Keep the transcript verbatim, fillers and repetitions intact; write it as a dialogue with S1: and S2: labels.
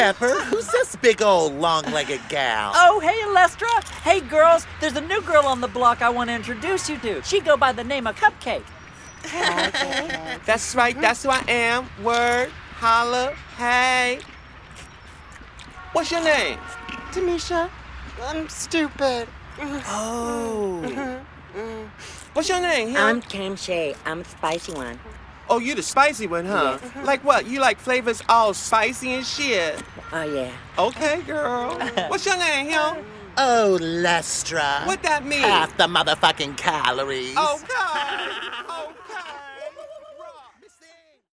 S1: Pepper, who's this big old long-legged gal?
S2: Oh, hey, Lestra. Hey, girls, there's a new girl on the block I want to introduce you to. She go by the name of Cupcake.
S3: Okay. That's right, that's who I am. Word, holla, hey. What's your name?
S4: Tamisha, I'm stupid.
S2: Oh.
S3: What's your name, Him?
S5: I'm Cam Shay. I'm a spicy one.
S3: Oh, you the spicy one, huh?
S5: Yes.
S3: Like what? You like flavors all spicy and shit?
S5: Oh, yeah.
S3: Okay, girl. What's your name, Him?
S1: Oh, Lestra.
S3: What that mean?
S1: Half the motherfucking calories.
S3: Oh, God.